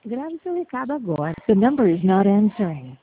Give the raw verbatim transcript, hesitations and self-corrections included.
Grave seu recado agora. The number is not answering.